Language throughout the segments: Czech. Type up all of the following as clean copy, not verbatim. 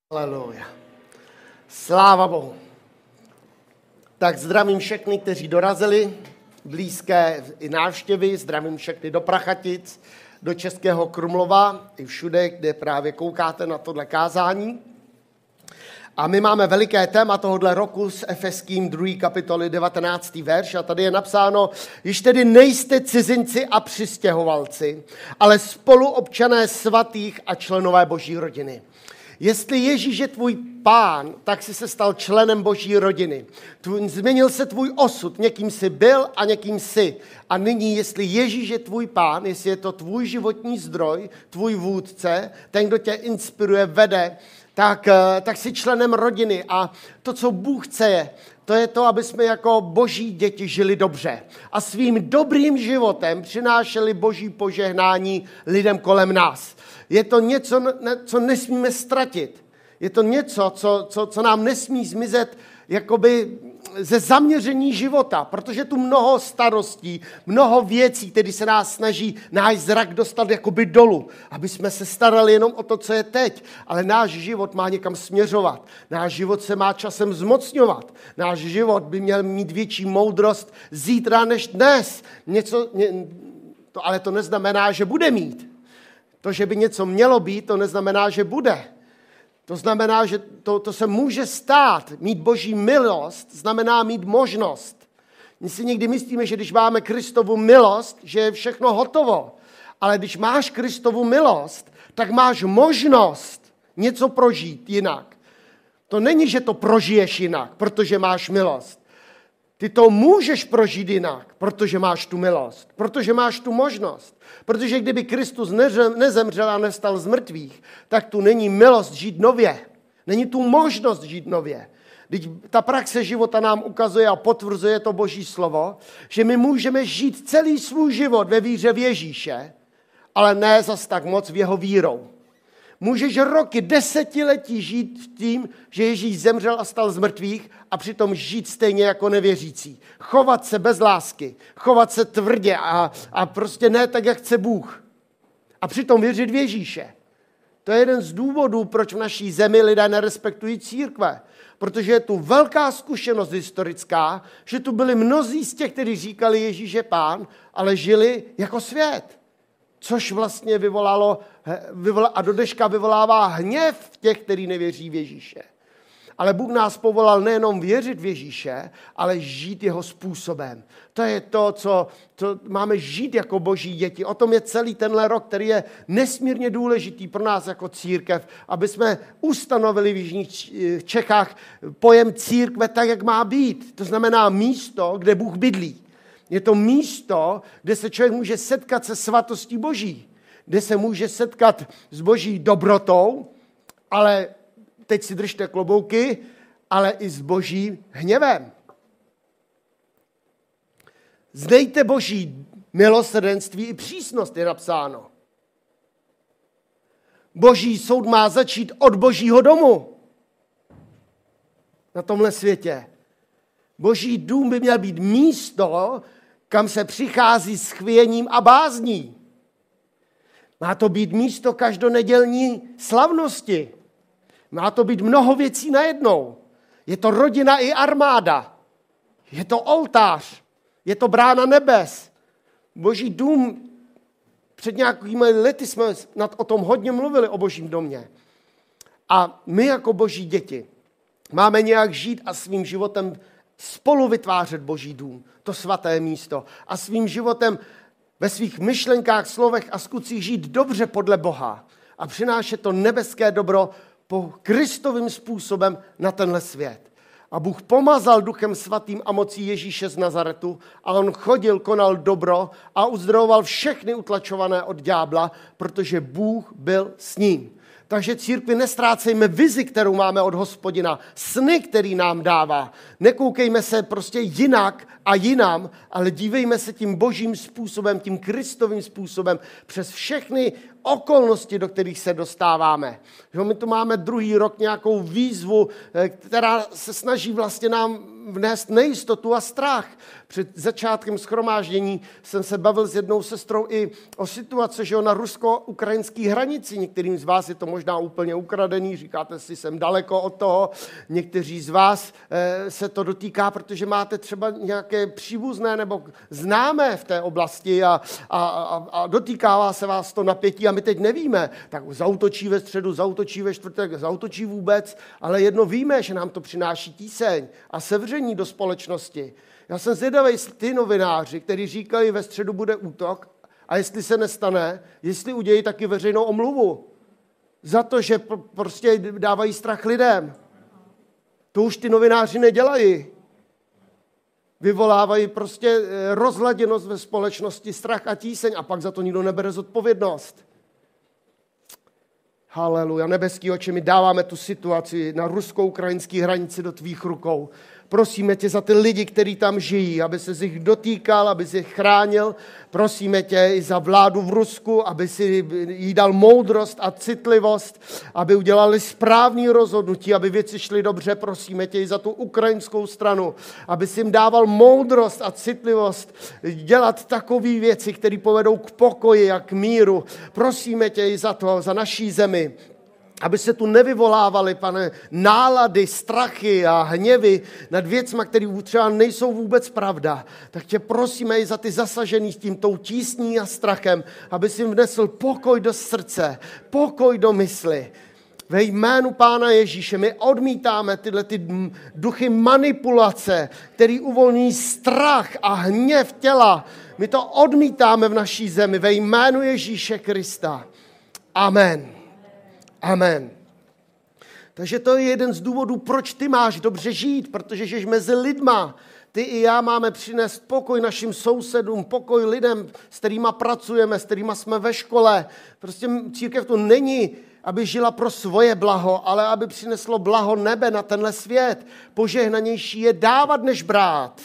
Haleluja. Sláva Bohu. Tak zdravím všechny, kteří dorazili, blízké i návštěvy, zdravím všechny do Prachatic, do Českého Krumlova, i všude, kde právě koukáte na tohle kázání. A my máme veliké téma tohohle roku s Efeským 2. kapitoly 19. verš a tady je napsáno, již tedy nejste cizinci a přistěhovalci, ale spoluobčané svatých a členové Boží rodiny. Jestli Ježíš je tvůj pán, tak jsi se stal členem Boží rodiny. Změnil se tvůj osud, někým jsi byl a někým jsi. A nyní, jestli Ježíš je tvůj pán, jestli je to tvůj životní zdroj, tvůj vůdce, ten, kdo tě inspiruje, vede, tak jsi členem rodiny. A to, co Bůh chce, to je to, aby jsme jako Boží děti žili dobře. A svým dobrým životem přinášeli Boží požehnání lidem kolem nás. Je to něco, co nesmíme ztratit. Je to něco, co nám nesmí zmizet jakoby ze zaměření života, protože tu mnoho starostí, mnoho věcí, které se nás snaží náš zrak dostat jakoby dolů, aby jsme se starali jenom o to, co je teď, ale náš život má někam směřovat. Náš život se má časem zmocňovat. Náš život by měl mít větší moudrost zítra než dnes. Ale to neznamená, že bude mít. To, že by něco mělo být, to neznamená, že bude. To znamená, že to se může stát. Mít Boží milost znamená mít možnost. My si někdy myslíme, že když máme Kristovu milost, že je všechno hotovo. Ale když máš Kristovu milost, tak máš možnost něco prožít jinak. To není, že to prožiješ jinak, protože máš milost. Ty to můžeš prožít jinak, protože máš tu milost, protože máš tu možnost. Protože kdyby Kristus nezemřel a nevstal z mrtvých, tak tu není milost žít nově. Není tu možnost žít nově. Když ta praxe života nám ukazuje a potvrzuje to Boží slovo, že my můžeme žít celý svůj život ve víře v Ježíše, ale ne zas tak moc v jeho vírou. Můžeš roky, desetiletí žít v tím, že Ježíš zemřel a stal z mrtvých a přitom žít stejně jako nevěřící. Chovat se bez lásky, chovat se tvrdě a prostě ne tak, jak chce Bůh. A přitom věřit v Ježíše. To je jeden z důvodů, proč v naší zemi lidé nerespektují církve. Protože je tu velká zkušenost historická, že tu byli mnozí z těch, kteří říkali Ježíš je pán, ale žili jako svět. Což vlastně vyvolalo a do dneška vyvolává hněv těch, kteří nevěří v Ježíše. Ale Bůh nás povolal nejenom věřit v Ježíše, ale žít jeho způsobem. To je to, co máme žít jako Boží děti. O tom je celý tenhle rok, který je nesmírně důležitý pro nás jako církev, aby jsme ustanovili v Jižních Čechách pojem církve tak, jak má být. To znamená místo, kde Bůh bydlí. Je to místo, kde se člověk může setkat se svatostí Boží, kde se může setkat s Boží dobrotou, ale teď si držte klobouky, ale i s Boží hněvem. Znejte Boží milosrdenství i přísnost, je napsáno. Boží soud má začít od Božího domu na tomhle světě. Boží dům by měl být místo, kam se přichází s chvěním a bázní. Má to být místo každonedělní slavnosti. Má to být mnoho věcí najednou. Je to rodina i armáda. Je to oltář. Je to brána nebes. Boží dům, před nějakými lety jsme o tom hodně mluvili, o Božím domě. A my jako Boží děti máme nějak žít a svým životem spolu vytvářet Boží dům, to svaté místo. A svým životem ve svých myšlenkách, slovech a skutcích žít dobře podle Boha a přinášet to nebeské dobro po Kristovým způsobem na tenhle svět. A Bůh pomazal Duchem svatým a mocí Ježíše z Nazaretu a on chodil, konal dobro a uzdravoval všechny utlačované od ďábla, protože Bůh byl s ním. Takže církvi nestrácejme vizi, kterou máme od Hospodina, sny, který nám dává. Nekoukejme se prostě jinak a jinam, ale dívejme se tím Božím způsobem, tím Kristovým způsobem přes všechny okolnosti, do kterých se dostáváme. Že my tu máme druhý rok nějakou výzvu, která se snaží vlastně nám vnést nejistotu a strach. Před začátkem shromáždění jsem se bavil s jednou sestrou i o situaci, že na rusko-ukrajinské hranici. Některým z vás je to možná úplně ukradený, říkáte si, jsem daleko od toho. Někteří z vás se to dotýká, protože máte třeba nějaké příbuzné nebo známé v té oblasti a dotýkává se vás to napětí a my teď nevíme. Tak zautočí ve středu, zautočí ve čtvrtek, zautočí vůbec, ale jedno víme, že nám to přináší tíseň a sevření do společnosti. Já jsem zvědavý, ty novináři, kteří říkali, ve středu bude útok a jestli se nestane, jestli udělají taky veřejnou omluvu za to, že prostě dávají strach lidem. To už ty novináři nedělají. Vyvolávají prostě rozladěnost ve společnosti, strach a tíseň a pak za to nikdo nebere zodpovědnost. Haleluja, nebeský Otče, my dáváme tu situaci na rusko-ukrajinské hranici do tvých rukou. Prosíme tě za ty lidi, kteří tam žijí, aby se z nich dotýkal, aby si je chránil. Prosíme tě i za vládu v Rusku, aby si jí dal moudrost a citlivost, aby udělali správný rozhodnutí, aby věci šly dobře. Prosíme tě i za tu ukrajinskou stranu, aby si jim dával moudrost a citlivost dělat takové věci, které povedou k pokoji a k míru. Prosíme tě i za to, za naší zemi, aby se tu nevyvolávaly, Pane, nálady, strachy a hněvy nad věcma, které třeba nejsou vůbec pravda. Tak tě prosíme i za ty zasažený s tím tou tísní a strachem, aby si jim vnesl pokoj do srdce, pokoj do mysli. Ve jménu Pána Ježíše my odmítáme tyhle ty duchy manipulace, který uvolní strach a hněv těla. My to odmítáme v naší zemi ve jménu Ježíše Krista. Amen. Amen. Takže to je jeden z důvodů, proč ty máš dobře žít, protože žiješ mezi lidma. Ty i já máme přinést pokoj našim sousedům, pokoj lidem, s kterými pracujeme, s kterými jsme ve škole. Prostě církev to není, aby žila pro svoje blaho, ale aby přineslo blaho nebe na tenhle svět. Požehnanější je dávat, než brát.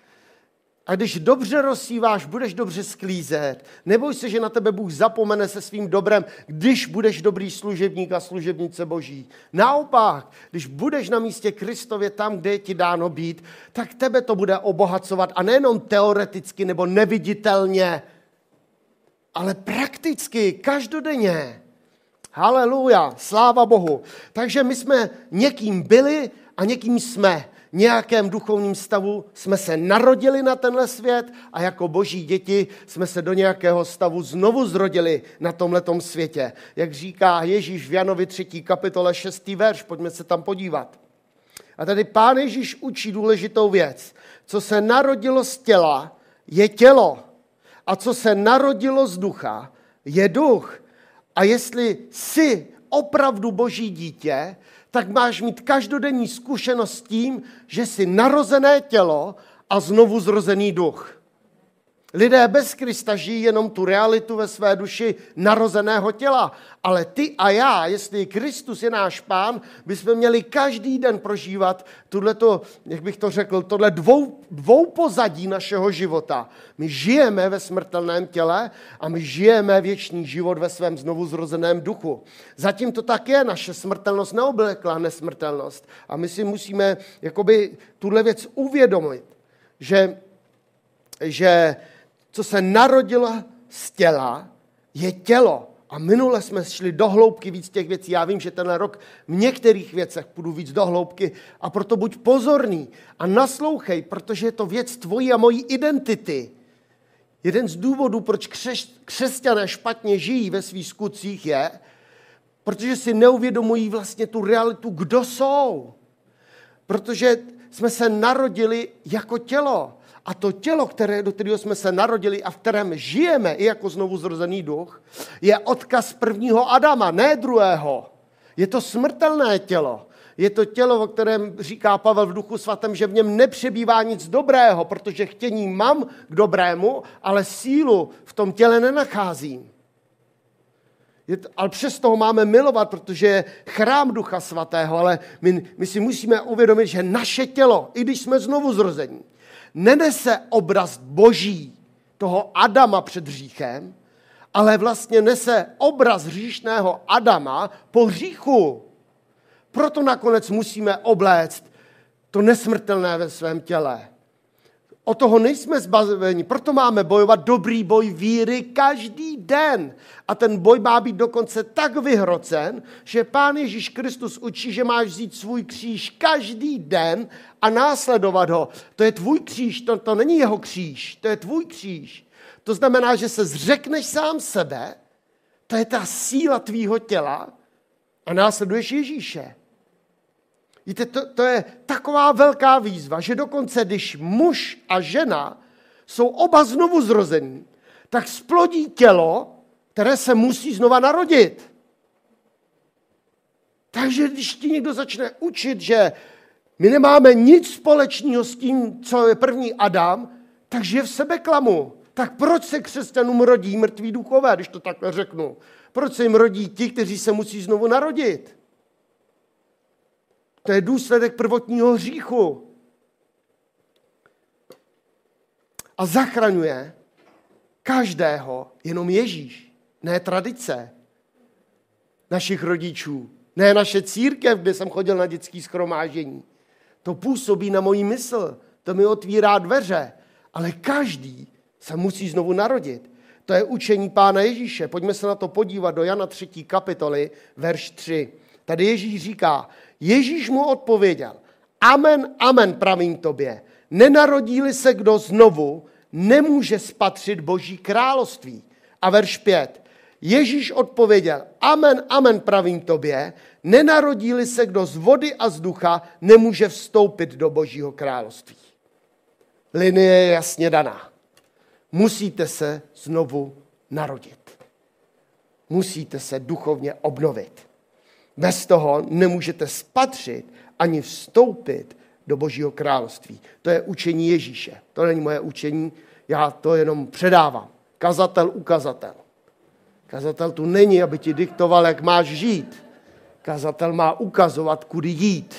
A když dobře rozsíváš, budeš dobře sklízet. Neboj se, že na tebe Bůh zapomene se svým dobrem, když budeš dobrý služebník a služebnice Boží. Naopak, když budeš na místě Kristově tam, kde je ti dáno být, tak tebe to bude obohacovat a nejenom teoreticky nebo neviditelně, ale prakticky, každodenně. Haleluja, sláva Bohu. Takže my jsme někým byli a někým jsme. Nějakém duchovním stavu jsme se narodili na tenhle svět a jako boží děti jsme se do nějakého stavu znovu zrodili na tomhletom světě. Jak říká Ježíš v Janovi 3. kapitole 6. verš, pojďme se tam podívat. A tady Pán Ježíš učí důležitou věc. Co se narodilo z těla, je tělo. A co se narodilo z ducha, je duch. A jestli jsi opravdu boží dítě, tak máš mít každodenní zkušenost s tím, že jsi narozené tělo a znovu zrozený duch. Lidé bez Krista žijí jenom tu realitu ve své duši narozeného těla. Ale ty a já, jestli Kristus je náš Pán, bychom měli každý den prožívat tohleto, jak bych to řekl, tohle dvoupozadí našeho života. My žijeme ve smrtelném těle a my žijeme věčný život ve svém znovu zrozeném duchu. Zatím to tak je, naše smrtelnost neoblekla nesmrtelnost. A my si musíme jakoby tuhle věc uvědomit, že co se narodilo z těla, je tělo. A minule jsme šli do hloubky víc těch věcí. Já vím, že tenhle rok v některých věcech půjdu víc do hloubky a proto buď pozorný a naslouchej, protože je to věc tvojí a mojí identity. Jeden z důvodů, proč křesťané špatně žijí ve svých skutcích je, protože si neuvědomují vlastně tu realitu, kdo jsou. Protože jsme se narodili jako tělo. A to tělo, do kterého jsme se narodili a v kterém žijeme i jako znovu zrozený duch, je odkaz prvního Adama, ne druhého. Je to smrtelné tělo. Je to tělo, o kterém říká Pavel v Duchu svatém, že v něm nepřebývá nic dobrého, protože chtění mám k dobrému, ale sílu v tom těle nenacházím. Ale přesto ho máme milovat, protože je chrám Ducha svatého, ale my si musíme uvědomit, že naše tělo, i když jsme znovu zrození, nenese obraz boží, toho Adama před hříchem, ale vlastně nese obraz hříšného Adama po hříchu. Proto nakonec musíme obléct to nesmrtelné ve svém těle. Od toho nejsme zbaveni, proto máme bojovat dobrý boj víry každý den. A ten boj má být dokonce tak vyhrocen, že Pán Ježíš Kristus učí, že máš vzít svůj kříž každý den a následovat ho. To je tvůj kříž, to není jeho kříž, to je tvůj kříž. To znamená, že se zřekneš sám sebe, to je ta síla tvýho těla a následuješ Ježíše. Víte, to je taková velká výzva, že dokonce, když muž a žena jsou oba znovu zrození, tak splodí tělo, které se musí znova narodit. Takže když ti někdo začne učit, že my nemáme nic společného s tím, co je první Adam, takže je v sebeklamu. Tak proč se křesťanům rodí mrtví duchové, když to takhle řeknu? Proč se jim rodí ti, kteří se musí znovu narodit? To je důsledek prvotního hříchu. A zachraňuje každého jenom Ježíš, ne tradice našich rodičů, ne naše církev, kde jsem chodil na dětský shromáždění. To působí na moji mysl, to mi otvírá dveře, ale každý se musí znovu narodit. To je učení Pána Ježíše. Pojďme se na to podívat do Jana 3. kapitoly, verš 3. Tady Ježíš říká, Ježíš mu odpověděl, amen, amen, pravím tobě, nenarodí-li se kdo znovu, nemůže spatřit Boží království. A verš 5. Ježíš odpověděl, amen, amen, pravím tobě, nenarodí-li se kdo z vody a z ducha, nemůže vstoupit do Božího království. Linie je jasně daná. Musíte se znovu narodit. Musíte se duchovně obnovit. Bez toho nemůžete spatřit ani vstoupit do Božího království. To je učení Ježíše. To není moje učení, já to jenom předávám. Kazatel, ukazatel. Kazatel tu není, aby ti diktoval, jak máš žít. Kazatel má ukazovat, kudy jít.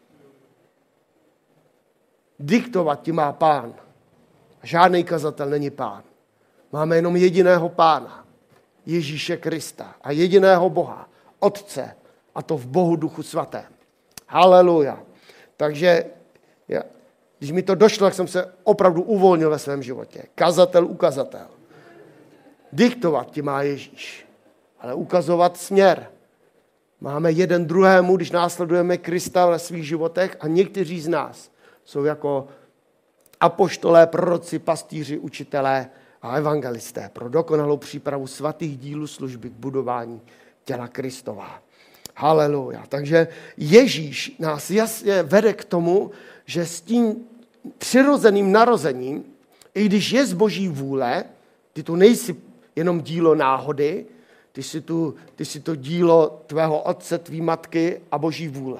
Diktovat ti má Pán. Žádný kazatel není Pán. Máme jenom jediného Pána, Ježíše Krista a jediného Boha, Otce, a to v Bohu Duchu Svatém. Haleluja. Takže když mi to došlo, tak jsem se opravdu uvolnil ve svém životě. Kazatel, ukazatel. Diktovat ti má Ježíš, ale ukazovat směr. Máme jeden druhému, když následujeme Krista ve svých životech a někteří z nás jsou jako apoštolé, proroci, pastýři, učitelé a evangelisté pro dokonalou přípravu svatých dílů služby k budování těla Kristova. Haleluja. Takže Ježíš nás jasně vede k tomu, že s tím přirozeným narozením, i když je z Boží vůle, ty tu nejsi jenom dílo náhody, ty jsi to dílo tvého otce, tvý matky a Boží vůle.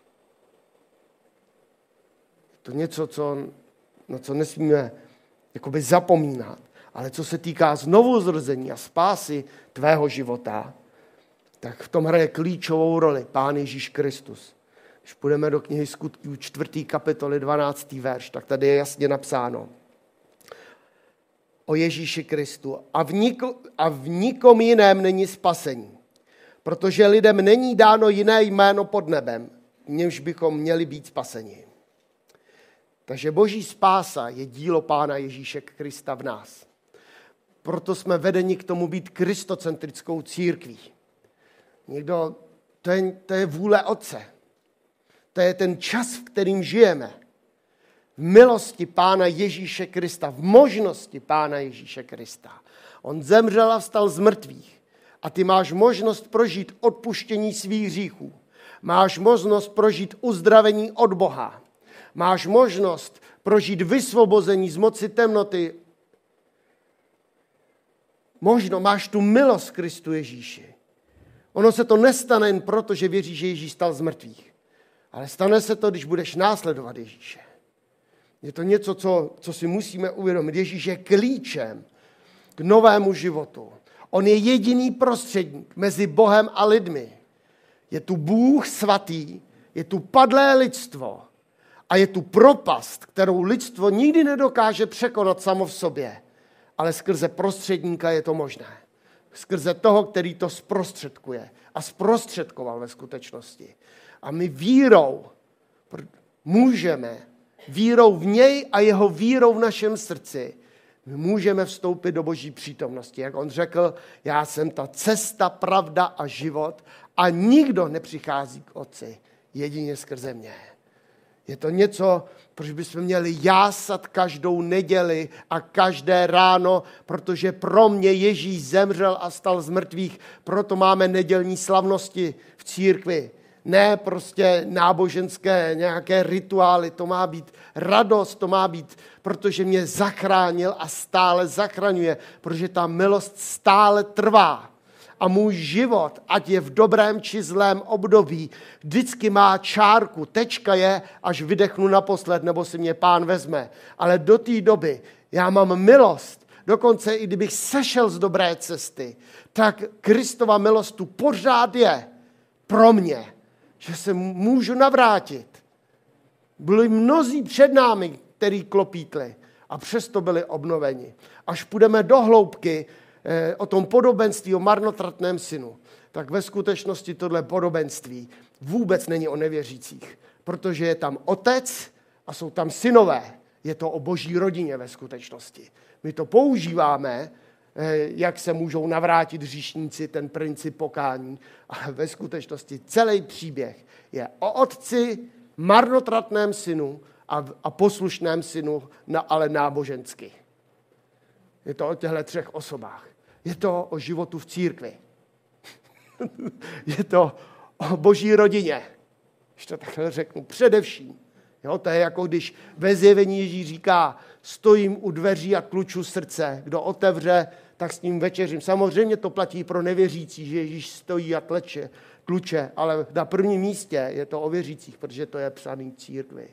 To něco, na co nesmíme jakoby zapomínat, ale co se týká znovuzrození a spásy tvého života, tak v tom hraje klíčovou roli Pán Ježíš Kristus. Když půjdeme do knihy Skutků 4. kapitoly 12. verš, tak tady je jasně napsáno o Ježíši Kristu. A v nikom jiném není spasení, protože lidem není dáno jiné jméno pod nebem, v němž bychom měli být spaseni. Takže Boží spása je dílo Pána Ježíše Krista v nás. Proto jsme vedeni k tomu být kristocentrickou církví. To je vůle Otce. To je ten čas, v kterým žijeme. V milosti Pána Ježíše Krista, v možnosti Pána Ježíše Krista. On zemřel a vstal z mrtvých. A ty máš možnost prožít odpuštění svých hříchů. Máš možnost prožít uzdravení od Boha. Máš možnost prožít vysvobození z moci temnoty. Máš tu milost Kristu Ježíši. Ono se to nestane jen proto, že věříš, že Ježíš stal z mrtvých. Ale stane se to, když budeš následovat Ježíše. Je to něco, co si musíme uvědomit. Ježíš je klíčem k novému životu. On je jediný prostředník mezi Bohem a lidmi. Je tu Bůh svatý, je tu padlé lidstvo a je tu propast, kterou lidstvo nikdy nedokáže překonat samo v sobě. Ale skrze prostředníka je to možné. Skrze toho, který to zprostředkuje. A zprostředkoval ve skutečnosti. A my vírou můžeme, vírou v něj a jeho vírou v našem srdci, my můžeme vstoupit do Boží přítomnosti. Jak on řekl, já jsem ta cesta, pravda a život a nikdo nepřichází k Otci, jedině skrze mě. Je to něco, proč bychom měli jásat každou neděli a každé ráno, protože pro mě Ježíš zemřel a stal z mrtvých, proto máme nedělní slavnosti v církvi. Ne prostě náboženské nějaké rituály, to má být radost, to má být, protože mě zachránil a stále zachraňuje, protože ta milost stále trvá. A můj život, ať je v dobrém či zlém období, vždycky má čárku. Tečka je, až vydechnu naposled, nebo si mě Pán vezme. Ale do té doby já mám milost. Dokonce i kdybych sešel z dobré cesty, tak Kristova milost tu pořád je pro mě, že se můžu navrátit. Byli mnozí před námi, který klopítli a přesto byli obnoveni. Až půjdeme do hloubky o tom podobenství, o marnotratném synu, tak ve skutečnosti tohle podobenství vůbec není o nevěřících, protože je tam otec a jsou tam synové. Je to o boží rodině ve skutečnosti. My to používáme, jak se můžou navrátit hříšníci, ten princip pokání, ale ve skutečnosti celý příběh je o otci, marnotratném synu a poslušném synu, ale nábožensky. Je to o těchto 3 osobách. Je to o životu v církvi. Je to o boží rodině. Když to takhle řeknu, především. Jo, to je jako když ve Zjevení Ježíš říká, stojím u dveří a tluču srdce. Kdo otevře, tak s ním večeřím. Samozřejmě to platí pro nevěřící, že Ježíš stojí a tluče, ale na prvním místě je to o věřících, protože to je psaný církvi.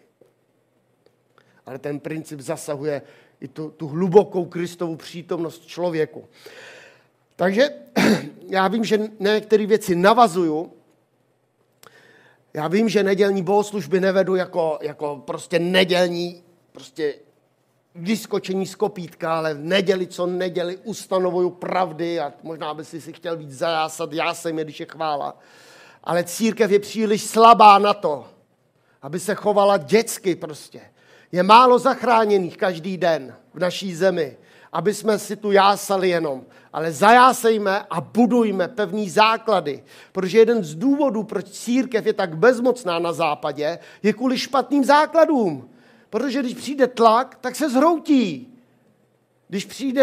Ale ten princip zasahuje i tu hlubokou Kristovu přítomnost člověku. Takže já vím, že některé věci navazuju. Já vím, že nedělní bohoslužby nevedu jako prostě nedělní prostě vyskočení z kopítka, ale v neděli co neděli ustanovuju pravdy a možná by si chtěl víc zajásat, já jsem je, když je chvála. Ale církev je příliš slabá na to, aby se chovala dětsky prostě. Je málo zachráněných každý den v naší zemi, aby jsme si tu jásali jenom. Ale zajásejme a budujme pevný základy, protože jeden z důvodů, proč církev je tak bezmocná na západě, je kvůli špatným základům. Protože když přijde tlak, tak se zhroutí. Když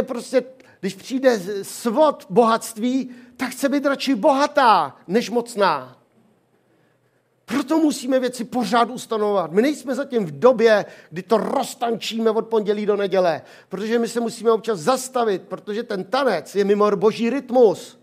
přijde svod bohatství, tak chce být radši bohatá, než mocná. Proto musíme věci pořád ustanovovat. My nejsme zatím v době, kdy to roztančíme od pondělí do neděle, protože my se musíme občas zastavit, protože ten tanec je mimo boží rytmus.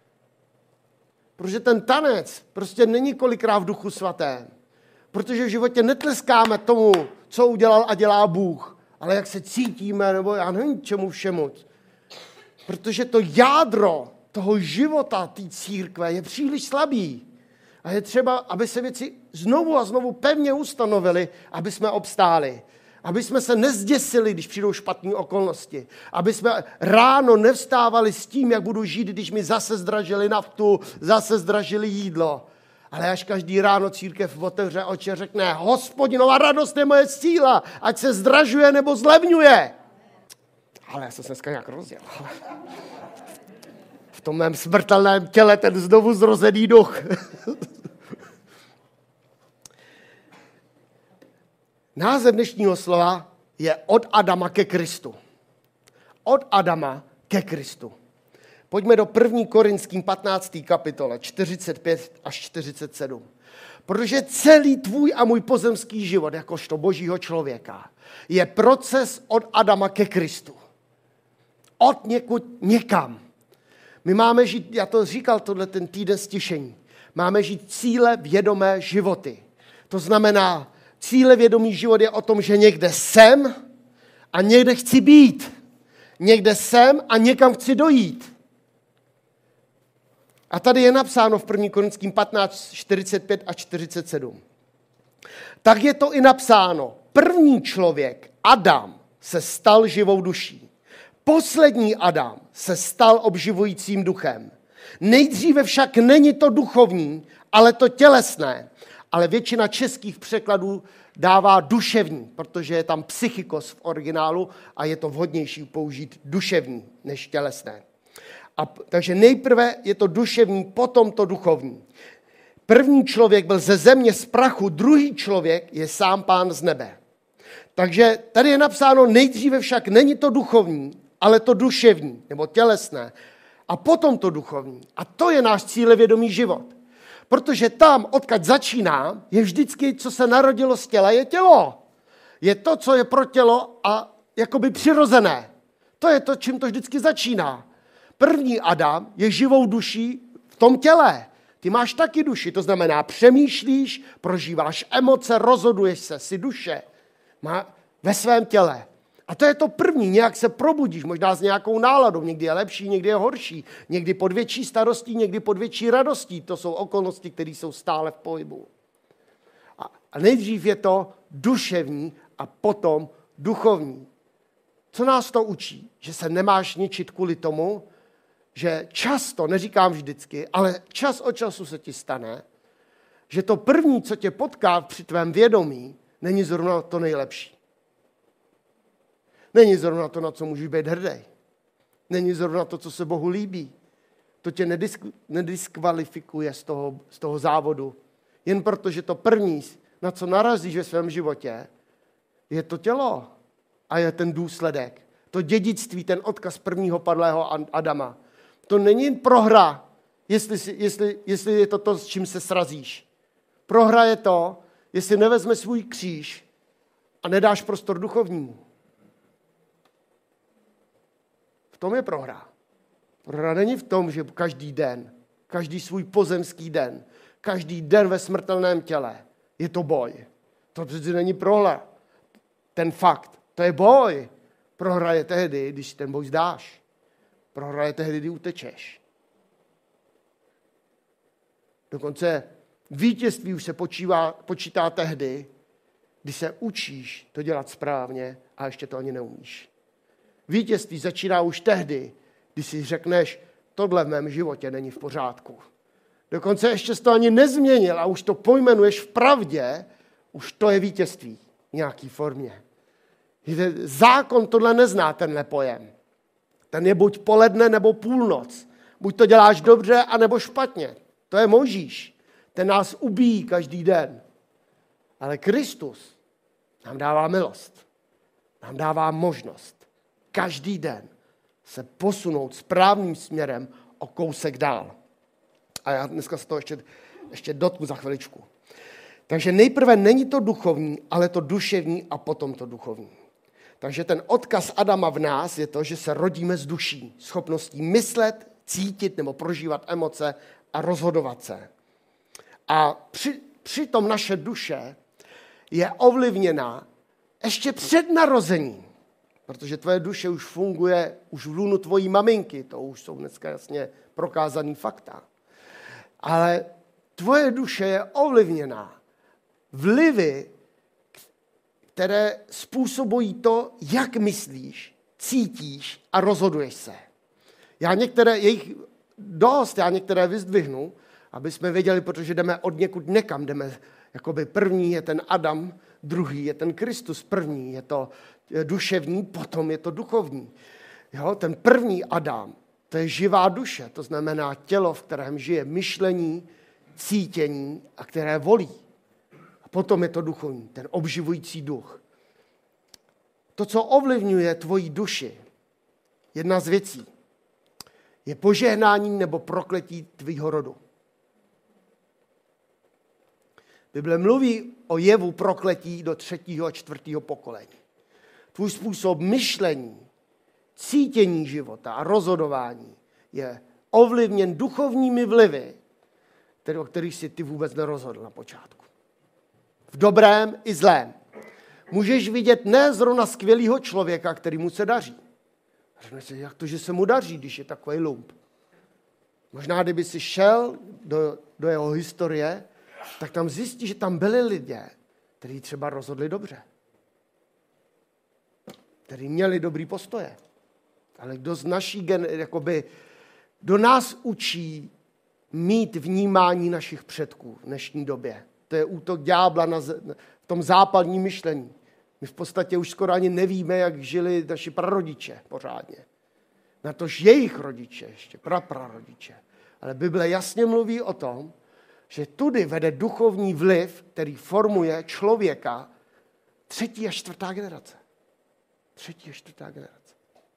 Protože ten tanec prostě není kolikrát v duchu svatém. Protože v životě netleskáme tomu, co udělal a dělá Bůh, ale jak se cítíme, nebo já nevím čemu všemu. Protože to jádro toho života té církve je příliš slabý. A je třeba, aby se věci znovu a znovu pevně ustanovily, aby jsme obstáli. Aby jsme se nezděsili, když přijdou špatné okolnosti. Aby jsme ráno nevstávali s tím, jak budu žít, když mi zase zdražili naftu, zase zdražili jídlo. Ale až každý ráno církev otevře oči a řekne, Hospodinova radost je moje síla, ať se zdražuje nebo zlevňuje. Ale já jsem se dneska nějak rozjel. V tom mém smrtelném těle ten znovu zrozený duch. Název dnešního slova je od Adama ke Kristu. Od Adama ke Kristu. Pojďme do 1. Korinským 15. kapitole, 45 až 47. Protože celý tvůj a můj pozemský život, jakožto božího člověka, je proces od Adama ke Kristu. Od někud někam. My máme žít, já to říkal ten týden stišení, máme žít cíle vědomé životy. To znamená, cíle vědomý život je o tom, že někde jsem a někde chci být. Někde jsem a někam chci dojít. A tady je napsáno v 1. Korinským 15, 45 a 47. Tak je to i napsáno. První člověk, Adam, se stal živou duší. poslední Adam se stal obživujícím duchem. Nejdříve však není to duchovní, ale to tělesné. Ale většina českých překladů dává duševní, protože je tam psychikos v originálu a je to vhodnější použít duševní než tělesné. Takže nejprve je to duševní, potom to duchovní. První člověk byl ze země z prachu, druhý člověk je sám Pán z nebe. Takže tady je napsáno, nejdříve však není to duchovní, ale to duševní, nebo tělesné. A potom to duchovní. A to je náš cílevědomý život. Protože tam, odkud začíná, je vždycky, co se narodilo z těla, je tělo. Je to, co je pro tělo a jakoby přirozené. To je to, čím to vždycky začíná. První Adam je živou duší v tom těle. Ty máš taky duši, to znamená přemýšlíš, prožíváš emoce, rozhoduješ se, jsi duše. Má ve svém těle. A to je to první, nějak se probudíš, možná s nějakou náladou, někdy je lepší, někdy je horší, někdy pod větší starostí, někdy pod větší radostí. To jsou okolnosti, které jsou stále v pohybu. A nejdřív je to duševní a potom duchovní. Co nás to učí? Že se nemáš ničit kvůli tomu, že často, neříkám vždycky, ale čas od času se ti stane, že to první, co tě potká při tvém vědomí, není zrovna to nejlepší. Není zrovna to, na co můžeš být hrdý. Není zrovna to, co se Bohu líbí. To tě nediskvalifikuje z toho závodu. Jen proto, že to první, na co narazíš ve svém životě, je to tělo a je ten důsledek. To dědictví, ten odkaz prvního padlého Adama. To není jen prohra, jestli je to, s čím se srazíš. Prohra je to, jestli nevezme svůj kříž a nedáš prostor duchovnímu. V tom je prohra. Prohra není v tom, že každý den, každý svůj pozemský den, každý den ve smrtelném těle je to boj. To přece není prohra. Ten fakt, to je boj. Prohra je tehdy, když ten boj zdáš. Prohra je tehdy, kdy utečeš. Dokonce vítězství už se počítá tehdy, kdy se učíš to dělat správně a ještě to ani neumíš. Vítězství začíná už tehdy, když si řekneš, tohle v mém životě není v pořádku. Dokonce ještě jsi to ani nezměnil a už to pojmenuješ v pravdě, už to je vítězství v nějaké formě. Zákon tohle nezná, tenhle pojem. Ten je buď poledne, nebo půlnoc. Buď to děláš dobře, anebo špatně. To je Mojžíš. Ten nás ubíjí každý den. Ale Kristus nám dává milost. Nám dává možnost každý den se posunout správným směrem o kousek dál. A já dneska se toho ještě dotknu za chviličku. Takže nejprve není to duchovní, ale to duševní a potom to duchovní. Takže ten odkaz Adama v nás je to, že se rodíme z duší, schopností myslet, cítit nebo prožívat emoce a rozhodovat se. A přitom naše duše je ovlivněna ještě před narozením, protože tvoje duše už funguje už v lůnu tvojí maminky, to už jsou dneska jasně prokázaný fakta. Ale tvoje duše je ovlivněná vlivy, které způsobují to, jak myslíš, cítíš a rozhoduješ se. Já některé vyzdvihnu, aby jsme věděli, protože jdeme od někud někam, jakoby první je ten Adam, druhý je ten Kristus, první je to duševní, potom je to duchovní. Jo, ten první Adam, to je živá duše, to znamená tělo, v kterém žije myšlení, cítění a které volí. A potom je to duchovní, ten obživující duch. To, co ovlivňuje tvoji duši, jedna z věcí, je požehnání nebo prokletí tvýho rodu. Bible mluví o jevu prokletí do 3. a 4. pokolení. Tvůj způsob myšlení, cítění života a rozhodování je ovlivněn duchovními vlivy, o kterých si ty vůbec nerozhodl na počátku. V dobrém i zlém. Můžeš vidět ne zrovna skvělého člověka, který mu se daří. Řekne si, jak to, že se mu daří, když je takový lump. Možná, kdyby si šel do jeho historie, tak tam zjistí, že tam byli lidé, kteří třeba rozhodli dobře. Kteří měli dobrý postoje. Ale kdo z naší kdo nás učí mít vnímání našich předků v dnešní době. To je útok ďábla v tom západním myšlení. My v podstatě už skoro ani nevíme, jak žili naši prarodiče pořádně. Natož jejich rodiče, ještě praprarodiče. Ale Bible jasně mluví o tom, že tudy vede duchovní vliv, který formuje člověka 3. a 4. generace. 3. a 4. generace.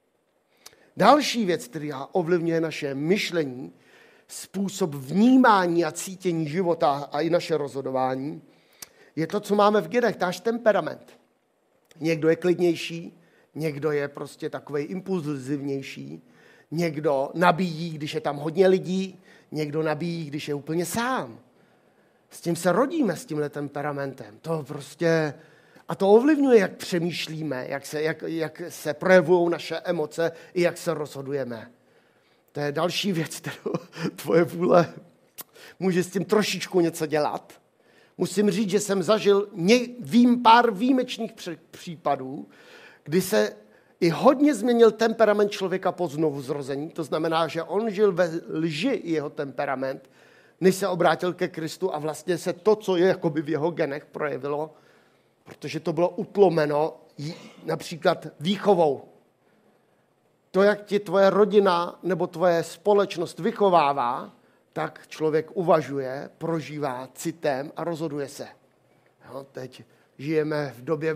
Další věc, která ovlivňuje naše myšlení, způsob vnímání a cítění života a i naše rozhodování, je to, co máme v genech, náš temperament. Někdo je klidnější, někdo je prostě takovej impulzivnější, někdo nabíjí, když je tam hodně lidí, někdo nabíjí, když je úplně sám. S tím se rodíme, s tímhle temperamentem. To prostě... A to ovlivňuje, jak přemýšlíme, jak se projevují naše emoce i jak se rozhodujeme. To je další věc, kterou tvoje vůle může s tím trošičku něco dělat. Musím říct, že jsem zažil pár výjimečných případů, kdy se i hodně změnil temperament člověka po znovuzrození. To znamená, že on žil ve lži jeho temperament, než se obrátil ke Kristu a vlastně se to, co je jakoby v jeho genech, projevilo, protože to bylo utlomeno například výchovou. To, jak ti tvoje rodina nebo tvoje společnost vychovává, tak člověk uvažuje, prožívá citem a rozhoduje se. Jo, teď žijeme v době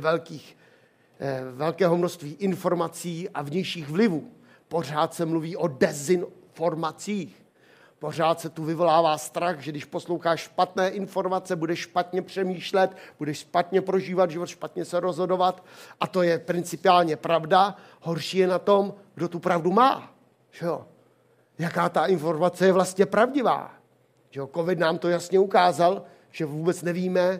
velkého množství informací a vnějších vlivů. Pořád se mluví o dezinformacích. Pořád se tu vyvolává strach, že když posloucháš špatné informace, budeš špatně přemýšlet, budeš špatně prožívat život, špatně se rozhodovat. A to je principiálně pravda. Horší je na tom, kdo tu pravdu má. Že jo? Jaká ta informace je vlastně pravdivá. Že jo? COVID nám to jasně ukázal, že vůbec nevíme,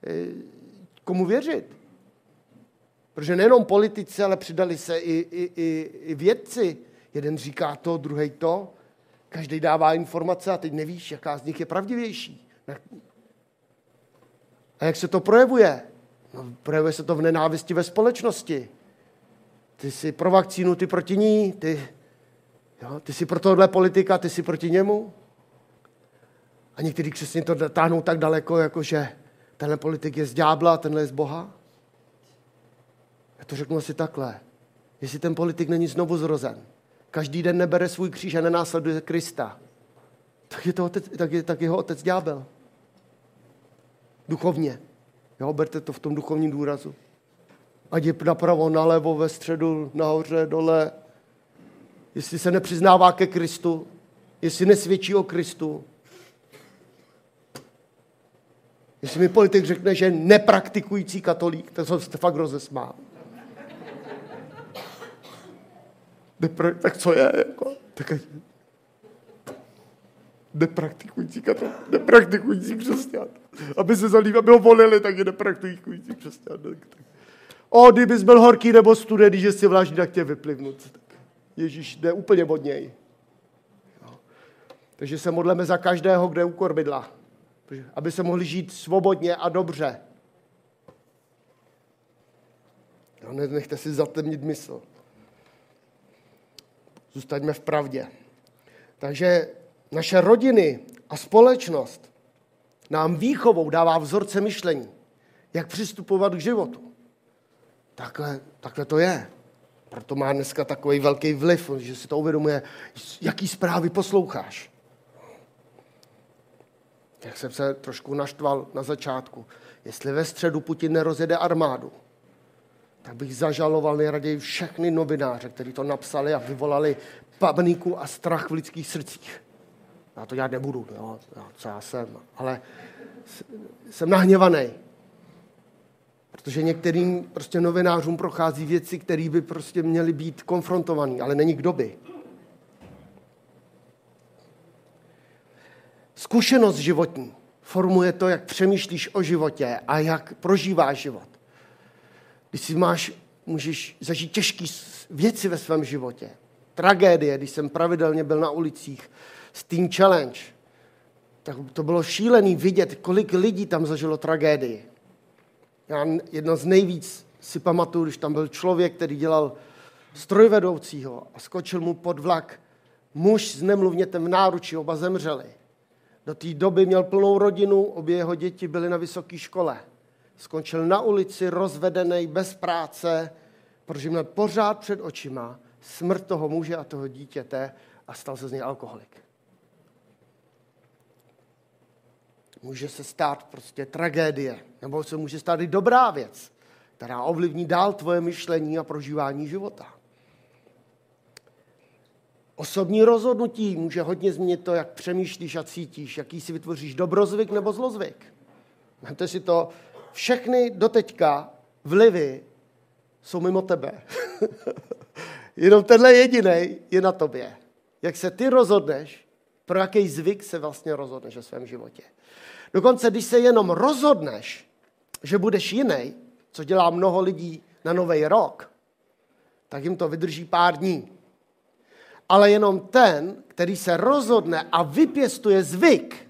komu věřit. Protože nejenom politici, ale přidali se i vědci. Jeden říká to, druhý to. Každý dává informace a teď nevíš, jaká z nich je pravdivější. A jak se to projevuje? No, projevuje se to v nenávisti ve společnosti. Ty jsi pro vakcínu, ty proti ní, ty jsi pro tohle politika, ty jsi proti němu. A někteří křesťané to táhnou tak daleko, jako že tenhle politik je z ďábla a tenhle je z Boha. Já to řeknu asi takhle. Jestli ten politik není znovu zrozen, každý den nebere svůj kříž a nenásleduje Krista, tak jeho otec ďábel. Duchovně. Jo, berte to v tom duchovním důrazu. Ať je napravo, nalevo, ve středu, nahoře, dole. Jestli se nepřiznává ke Kristu, jestli nesvědčí o Kristu, jestli mi politik řekne, že je nepraktikující katolík, tak jsem se fakt rozesmál. Tak co je? Jako? Nepraktikující katolík, nepraktikující křesťan. Aby se zalíbil, aby ho volili, tak je nepraktikující křesťan. Kdybys byl horký nebo studený, že si vláží, tak tě vyplivnout. Ježíš jde úplně od něj. Takže se modleme za každého, kdo je u kormidla. Aby se mohli žít svobodně a dobře. Nechte si zatemnit mysl. Zůstaňme v pravdě. Takže naše rodiny a společnost nám výchovou dává vzorce myšlení, jak přistupovat k životu. Takhle to je. Proto má dneska takový velký vliv, že si to uvědomuje, jaký zprávy posloucháš. Jak jsem se trošku naštval na začátku. Jestli ve středu Putin nerozjede armádu, tak bych zažaloval nejraději všechny novináře, kteří to napsali a vyvolali paniku a strach v lidských srdcích. Já to dělat nebudu, jo, co já jsem, ale jsem nahněvaný. Protože některým prostě novinářům prochází věci, které by prostě měly být konfrontované, ale není kdo by. Zkušenost životní formuje to, jak přemýšlíš o životě a jak prožíváš život. Když si můžeš zažít těžké věci ve svém životě, tragédie, když jsem pravidelně byl na ulicích s Teen Challenge, tak to bylo šílený vidět, kolik lidí tam zažilo tragédii. Já jedno z nejvíc si pamatuju, když tam byl člověk, který dělal strojvedoucího a skočil mu pod vlak muž s nemluvnětem v náručí, oba zemřeli. Do té doby měl plnou rodinu, obě jeho děti byly na vysoké škole. Skončil na ulici, rozvedený, bez práce, protože měl pořád před očima smrt toho muže a toho dítěte a stal se z něj alkoholik. Může se stát prostě tragédie, nebo se může stát i dobrá věc, která ovlivní dál tvoje myšlení a prožívání života. Osobní rozhodnutí může hodně změnit to, jak přemýšlíš a cítíš, jaký si vytvoříš dobrozvyk nebo zlozvyk. Máte si to, všechny doteďka vlivy jsou mimo tebe. Jenom tenhle jedinej je na tobě. Jak se ty rozhodneš, pro jaký zvyk se vlastně rozhodneš ve svém životě. Dokonce, když se jenom rozhodneš, že budeš jiný, co dělá mnoho lidí na Nový rok, tak jim to vydrží pár dní. Ale jenom ten, který se rozhodne a vypěstuje zvyk,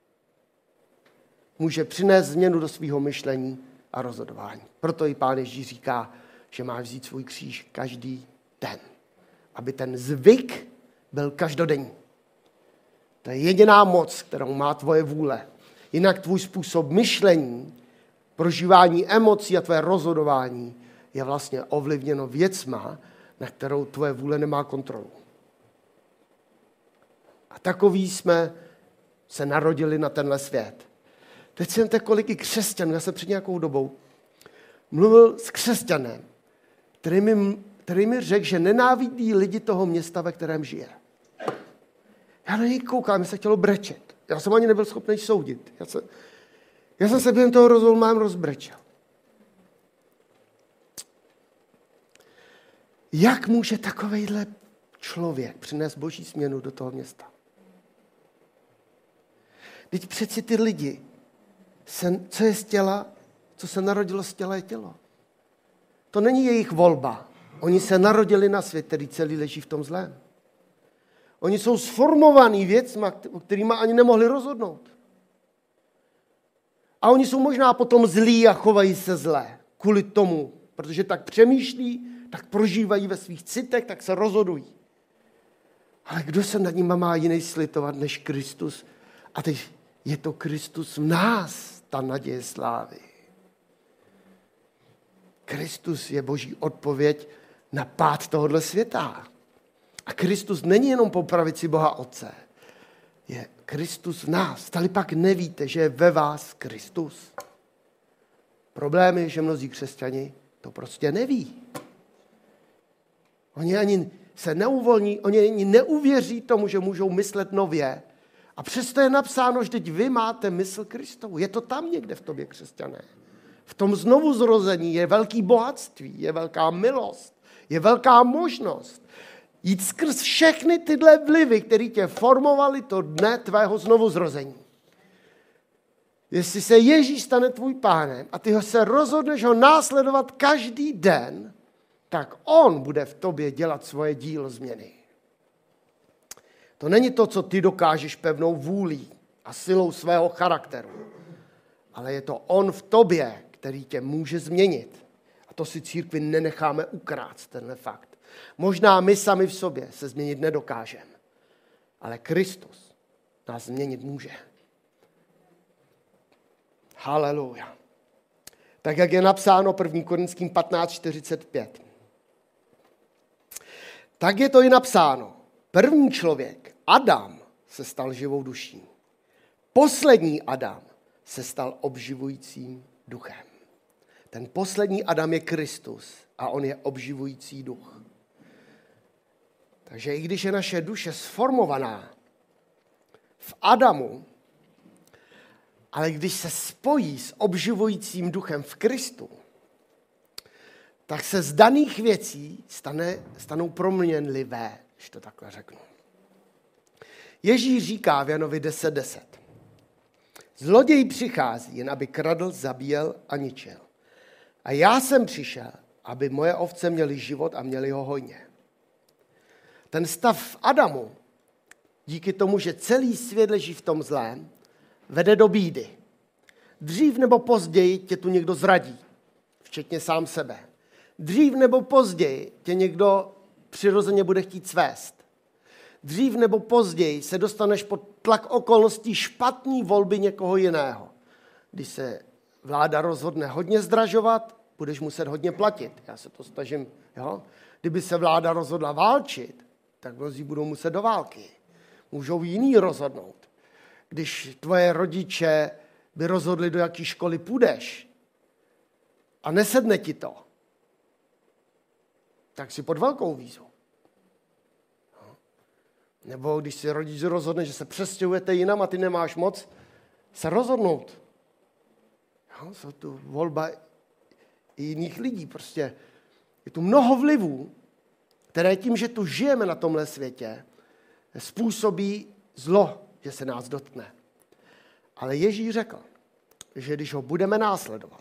může přinést změnu do svého myšlení a rozhodování. Proto i Pán Ježíš říká, že máš vzít svůj kříž každý den. Aby ten zvyk byl každodenní. To je jediná moc, kterou má tvoje vůle. Jinak tvůj způsob myšlení, prožívání emocí a tvé rozhodování je vlastně ovlivněno věcma, na kterou tvoje vůle nemá kontrolu. A takový jsme se narodili na tenhle svět. Teď si vemte, kolik i křesťanů, já jsem před nějakou dobou mluvil s křesťanem, který mi řekl, že nenávidí lidi toho města, ve kterém žije. Já na něj koukám, mi se chtělo brečet. Já jsem ani nebyl schopný soudit. Já jsem se během toho rozhovoru rozbrečel. Jak může takovejhle člověk přinést boží změnu do toho města? Teď přeci ty lidi, co je z těla, co se narodilo z těla, je tělo. To není jejich volba. Oni se narodili na svět, který celý leží v tom zlém. Oni jsou sformovaný věcma, kterýma ani nemohli rozhodnout. A oni jsou možná potom zlí a chovají se zlé. Kvůli tomu, protože tak přemýšlí, tak prožívají ve svých citech, tak se rozhodují. Ale kdo se nad nima má jiný slitovat než Kristus? A teď je to Kristus v nás, ta naděje slávy. Kristus je boží odpověď na pád tohohle světa. A Kristus není jenom po pravici Boha Otce. Je Kristus v nás. Stali pak nevíte, že je ve vás Kristus. Problém je, že mnozí křesťani to prostě neví. Oni ani se neuvolní, oni ani neuvěří tomu, že můžou myslet nově. A přesto je napsáno, že teď vy máte mysl Kristovu. Je to tam někde v tobě, křesťané. V tom znovuzrození je velký bohatství, je velká milost, je velká možnost jít skrz všechny tyhle vlivy, které tě formovaly to dne tvého znovuzrození. Jestli se Ježíš stane tvůj pánem a ty ho se rozhodneš ho následovat každý den, tak on bude v tobě dělat svoje dílo změny. To není to, co ty dokážeš pevnou vůlí a silou svého charakteru, ale je to on v tobě, který tě může změnit. A to si církvi nenecháme ukrást, tenhle fakt. Možná my sami v sobě se změnit nedokážeme, ale Kristus nás změnit může. Haleluja. Tak, jak je napsáno 1. Korinským 15:45. Tak je to i napsáno. První člověk, Adam, se stal živou duší. Poslední Adam se stal obživujícím duchem. Ten poslední Adam je Kristus a on je obživující duch. Takže i když je naše duše sformovaná v Adamu, ale když se spojí s obživujícím duchem v Kristu, tak se z daných věcí stanou proměnlivé, když to takhle řeknu. Ježíš říká v Janovi 10:10. Zloděj přichází, jen aby kradl, zabíjel a ničil. A já jsem přišel, aby moje ovce měly život a měly ho hojně. Ten stav v Adamu, díky tomu, že celý svět leží v tom zlém, vede do bídy. Dřív nebo později tě tu někdo zradí, včetně sám sebe. Dřív nebo později tě někdo přirozeně bude chtít svést. Dřív nebo později se dostaneš pod tlak okolností špatný volby někoho jiného. Když se vláda rozhodne hodně zdražovat, budeš muset hodně platit. Já se to snažím, jo? Kdyby se vláda rozhodla válčit, tak mnozí budou muset do války. Můžou jiný rozhodnout. Když tvoje rodiče by rozhodli, do jaké školy půjdeš a nesedne ti to, tak si pod velkou výzvou. Nebo když si rodič rozhodne, že se přestěhujete jinam a ty nemáš moc se rozhodnout. Jo, jsou tu volba i jiných lidí. Prostě je tu mnoho vlivů, které tím, že tu žijeme na tomhle světě, způsobí zlo, že se nás dotkne. Ale Ježíš řekl, že když ho budeme následovat,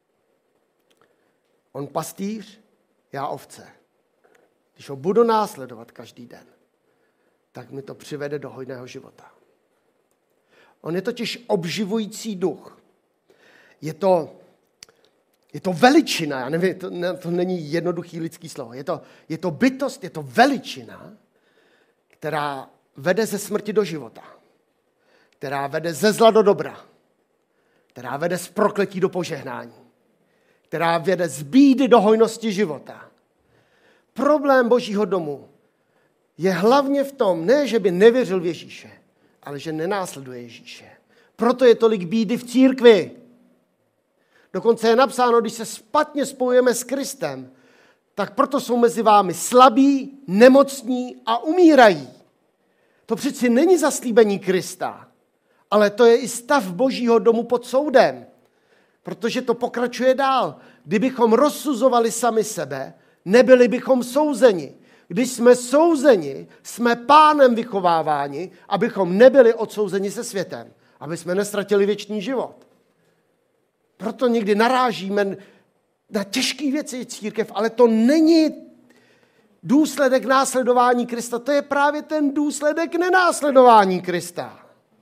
on pastýř, já ovce. Když ho budu následovat každý den, tak mi to přivede do hojného života. On je totiž obživující duch. Je to veličina, já nevím, to není jednoduchý lidský slovo. Je to bytost, je to veličina, která vede ze smrti do života. Která vede ze zla do dobra. Která vede z prokletí do požehnání. Která vede z bídy do hojnosti života. Problém Božího domu je hlavně v tom, ne, že by nevěřil v Ježíše, ale že nenásleduje Ježíše. Proto je tolik bídy v církvi. Dokonce je napsáno, když se špatně spojujeme s Kristem, tak proto jsou mezi vámi slabí, nemocní a umírají. To přeci není zaslíbení Krista, ale to je i stav Božího domu pod soudem, protože to pokračuje dál. Kdybychom rozsuzovali sami sebe, nebyli bychom souzeni. Když jsme souzeni, jsme Pánem vychováváni, abychom nebyli odsouzeni se světem, aby jsme nestratili věčný život. Proto někdy narážíme na těžké věci církev, ale to není důsledek následování Krista, to je právě ten důsledek nenásledování Krista.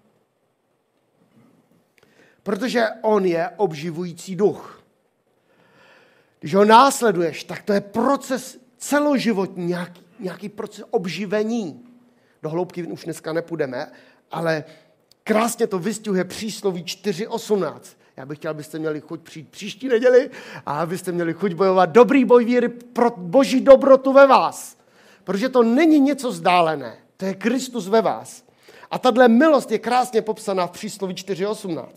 Protože on je obživující duch. Když ho následuješ, tak to je proces celoživotní, nějaký proces obživení. Do hloubky už dneska nepůjdeme, ale krásně to vystihuje přísloví 4.18. Já bych chtěl, abyste měli chuť přijít příští neděli a abyste měli chuť bojovat dobrý boj víry pro Boží dobrotu ve vás. Protože to není něco vzdálené. To je Kristus ve vás. A tahle milost je krásně popsaná v přísloví 4.18.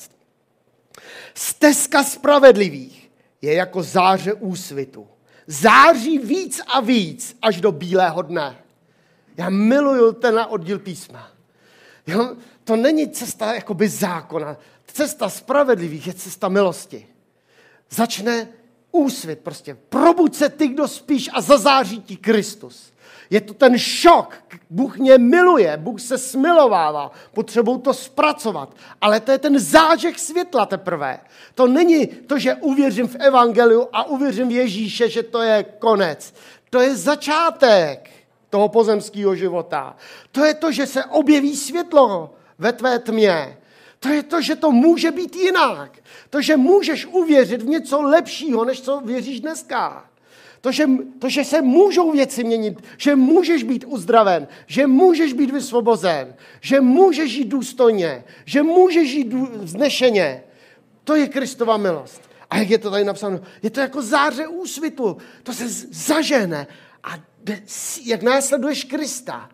Stezka spravedlivých je jako záře úsvitu. Září víc a víc až do bílého dne. Já miluju ten oddíl písma. Jo? To není cesta jakoby zákona. Cesta spravedlivých je cesta milosti. Začne úsvit prostě. Probuď se ty, kdo spíš a zazáří ti Kristus. Je to ten šok. Bůh mě miluje, Bůh se smilovává. Potřebuji to zpracovat. Ale to je ten zážeh světla teprve. To není to, že uvěřím v evangeliu a uvěřím v Ježíše, že to je konec. To je začátek toho pozemského života. To je to, že se objeví světlo ve tvé tmě. To je to, že to může být jinak. To, že můžeš uvěřit v něco lepšího, než co věříš dneska. To, že se můžou věci měnit, že můžeš být uzdraven, že můžeš být vysvobozen, že můžeš žít důstojně, že můžeš žít vznešeně. To je Kristova milost. A jak je to tady napsáno? Je to jako záře úsvitu. To se zažene. A jak následuješ Krista,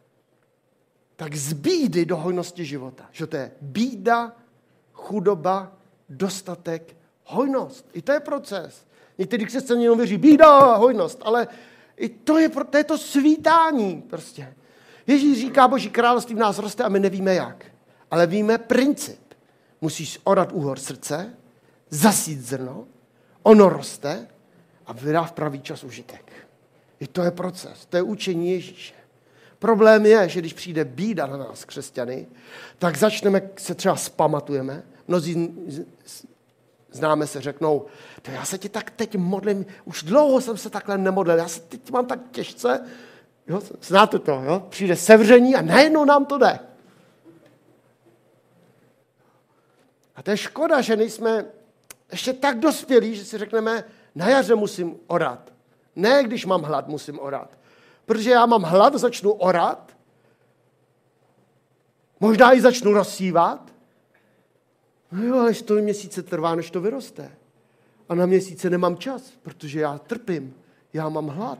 tak z bídy do hojnosti života. Že to je bída, chudoba, dostatek, hojnost. I to je proces. Někteří křesťané jenom věří bída, hojnost, ale i to je to svítání prostě. Ježíš říká, Boží království v nás roste a my nevíme jak. Ale víme princip. Musíš orat úhor srdce, zasít zrno, ono roste a vydá v pravý čas užitek. I to je proces, to je učení Ježíše. Problém je, že když přijde bída na nás, křesťany, tak se třeba spamatujeme. Mnozí známe se řeknou, to já se ti tak teď modlím, už dlouho jsem se takhle nemodlil, já se teď mám tak těžce. Jo, znáte to, jo? Přijde sevření a najednou nám to jde. A to je škoda, že nejsme ještě tak dospělí, že si řekneme, na jaře musím orat. Ne, když mám hlad, musím orat. Protože já mám hlad, začnu orat, možná i začnu rozsívat. No jo, ale 100 měsíce trvá, než to vyroste. A na měsíce nemám čas, protože já trpím, já mám hlad.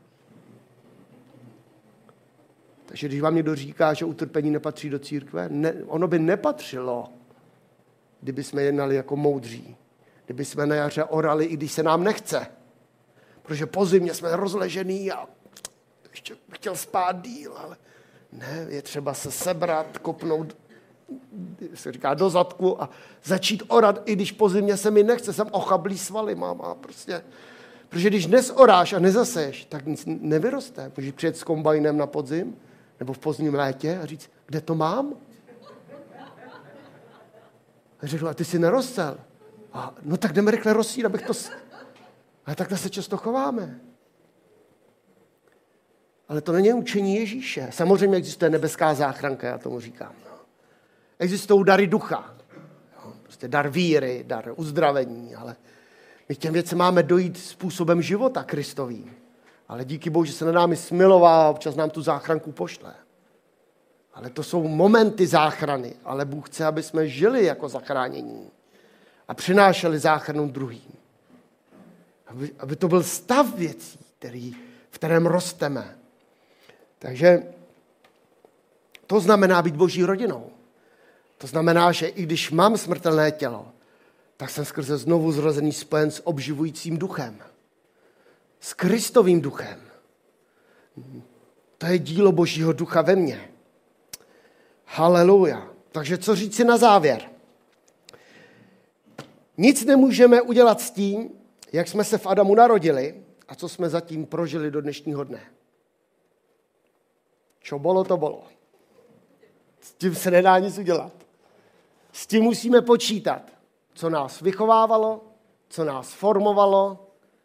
Takže když vám někdo říká, že utrpení nepatří do církve, ono by nepatřilo, kdyby jsme jednali jako moudří. Kdyby jsme na jaře orali, i když se nám nechce. Protože po zimě jsme rozležený a ještě bych chtěl spát díl, ale ne, je třeba se sebrat, kopnout, se říká, do zadku a začít orat, i když po zimě se mi nechce, jsem ochablý svaly mám a prostě. Protože když dnes oráš a nezaseješ, tak nic nevyroste. Můžeš přijet s kombajnem na podzim nebo v pozdním létě a říct, kde to mám? A řekl, a ty jsi nerozsel. A, no tak jdeme rychle rozsít, abych to... Ale takhle se často chováme. Ale to není učení Ježíše. Samozřejmě existuje nebeská záchranka, já tomu říkám. Existují dary ducha. Prostě dar víry, dar uzdravení, ale my k těm věcem máme dojít způsobem života Kristovým. Ale díky Bohu, že se nad námi smilová a občas nám tu záchranku pošle. Ale to jsou momenty záchrany, ale Bůh chce, aby jsme žili jako zachránění a přinášeli záchranu druhým. Aby to byl stav věcí, v kterém rosteme. Takže to znamená být Boží rodinou. To znamená, že i když mám smrtelné tělo, tak jsem skrze znovu zrozený spojen s obživujícím duchem. S Kristovým duchem. To je dílo Božího ducha ve mně. Haleluja. Takže co říci na závěr? Nic nemůžeme udělat s tím, jak jsme se v Adamu narodili a co jsme zatím prožili do dnešního dne. Čo bolo, to bolo. S tím se nedá nic udělat. S tím musíme počítat, co nás vychovávalo, co nás formovalo,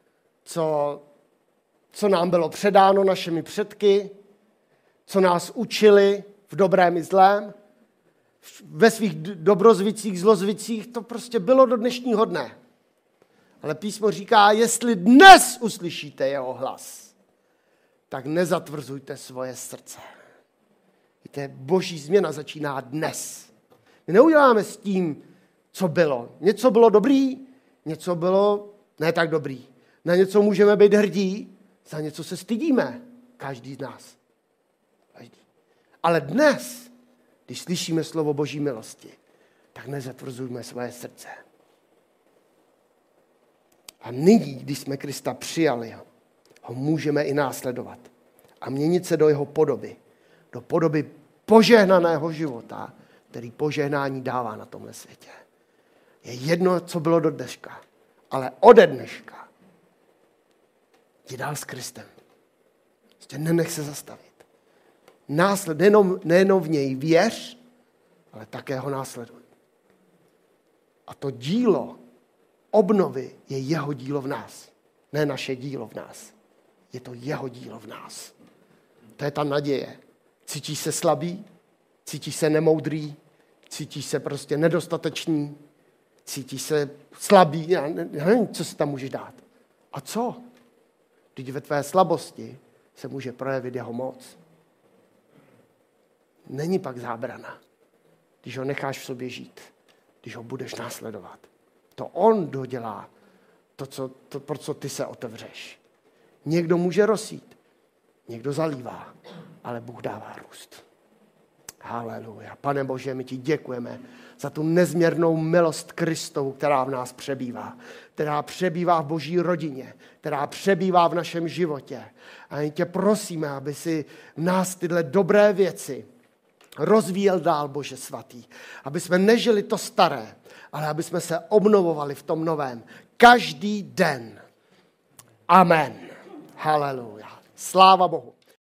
co nám bylo předáno našimi předky, co nás učili v dobrém i zlém, ve svých dobrozvicích, zlozvicích, to prostě bylo do dnešního dne. Ale písmo říká, jestli dnes uslyšíte jeho hlas, tak nezatvrzujte svoje srdce. Víte, Boží změna začíná dnes. My neuděláme s tím, co bylo. Něco bylo dobrý, něco bylo ne tak dobrý. Na něco můžeme být hrdí, za něco se stydíme. Každý z nás. Každý. Ale dnes, když slyšíme slovo Boží milosti, tak nezatvrzujme svoje srdce. A nyní, když jsme Krista přijali, ho můžeme i následovat a měnit se do jeho podoby. Do podoby požehnaného života, který požehnání dává na tomhle světě. Je jedno, co bylo do dneška, ale ode dneška jdi dál s Kristem. Prostě nenech se zastavit. Nejenom v něj věř, ale také ho následuj. A to dílo obnovy je jeho dílo v nás. Ne naše dílo v nás. Je to jeho dílo v nás. To je ta naděje. Cítíš se slabý, cítíš se nemoudrý, cítíš se prostě nedostatečný, cítíš se slabý, já nevím, co si tam můžeš dát. A co? Když ve tvé slabosti se může projevit jeho moc. Není pak zábrana, když ho necháš v sobě žít, když ho budeš následovat. To on dodělá to, pro co ty se otevřeš. Někdo může rozsít, někdo zalívá, ale Bůh dává růst. Haleluja. Pane Bože, my ti děkujeme za tu nezměrnou milost Kristovu, která v nás přebývá. Která přebývá v Boží rodině, která přebývá v našem životě. A my tě prosíme, aby si v nás tyhle dobré věci rozvíjel dál, Bože svatý. Aby jsme nežili to staré, ale aby jsme se obnovovali v tom novém. Každý den. Amen. Haleluja. Sláva Bohu.